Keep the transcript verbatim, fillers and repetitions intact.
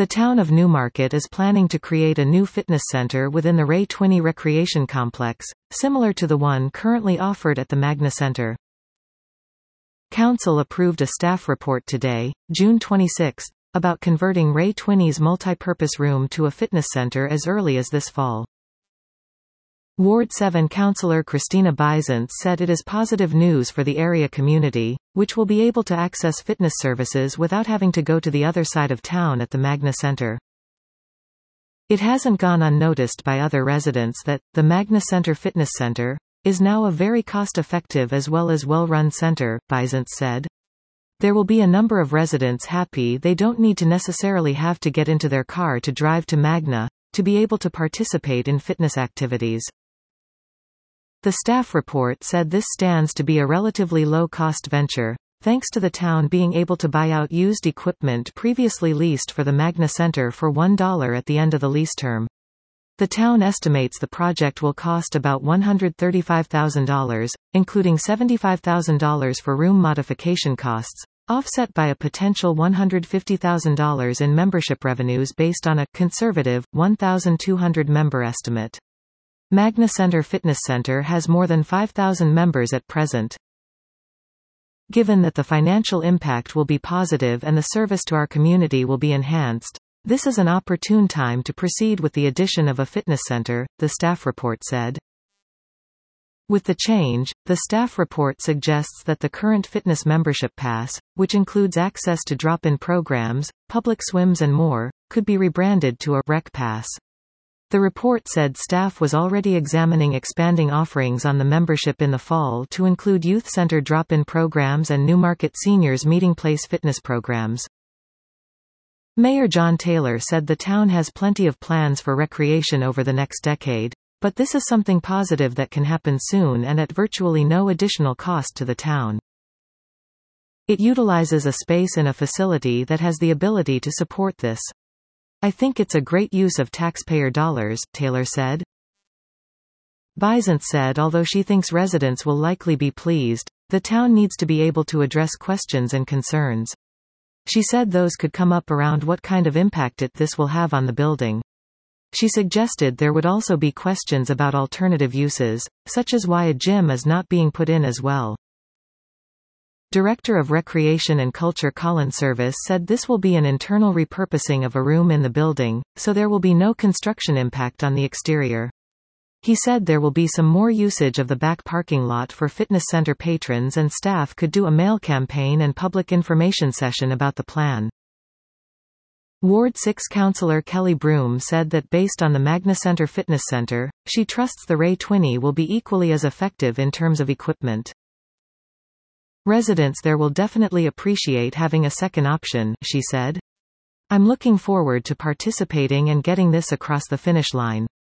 The town of Newmarket is planning to create a new fitness center within the Ray Twinney Recreation Complex, similar to the one currently offered at the Magna Center. Council approved a staff report today, June twenty-sixth, about converting Ray Twinney's multipurpose room to a fitness center as early as this fall. Ward seven Councillor Christina Bisons said it is positive news for the area community, which will be able to access fitness services without having to go to the other side of town at the Magna Center. It hasn't gone unnoticed by other residents that, the Magna Center Fitness Center, is now a very cost-effective as well as well-run center, Bisons said. There will be a number of residents happy they don't need to necessarily have to get into their car to drive to Magna, to be able to participate in fitness activities. The staff report said this stands to be a relatively low-cost venture, thanks to the town being able to buy out used equipment previously leased for the Magna Center for one dollar at the end of the lease term. The town estimates the project will cost about one hundred thirty-five thousand dollars, including seventy-five thousand dollars for room modification costs, offset by a potential one hundred fifty thousand dollars in membership revenues based on a conservative one thousand two hundred member estimate. Magna Center Fitness Center has more than five thousand members at present. Given that the financial impact will be positive and the service to our community will be enhanced, this is an opportune time to proceed with the addition of a fitness center, the staff report said. With the change, the staff report suggests that the current fitness membership pass, which includes access to drop-in programs, public swims and more, could be rebranded to a Rec Pass. The report said staff was already examining expanding offerings on the membership in the fall to include youth center drop-in programs and Newmarket Seniors Meeting Place fitness programs. Mayor John Taylor said the town has plenty of plans for recreation over the next decade, but this is something positive that can happen soon and at virtually no additional cost to the town. It utilizes a space in a facility that has the ability to support this. I think it's a great use of taxpayer dollars, Taylor said. Bisons said although she thinks residents will likely be pleased, the town needs to be able to address questions and concerns. She said those could come up around what kind of impact it this will have on the building. She suggested there would also be questions about alternative uses, such as why a gym is not being put in as well. Director of Recreation and Culture Colin Service said this will be an internal repurposing of a room in the building, so there will be no construction impact on the exterior. He said there will be some more usage of the back parking lot for fitness center patrons and staff could do a mail campaign and public information session about the plan. Ward six Councillor Kelly Broom said that based on the Magna Center Fitness Center, she trusts the Ray Twinney will be equally as effective in terms of equipment. Residents there will definitely appreciate having a second option, she said. I'm looking forward to participating and getting this across the finish line.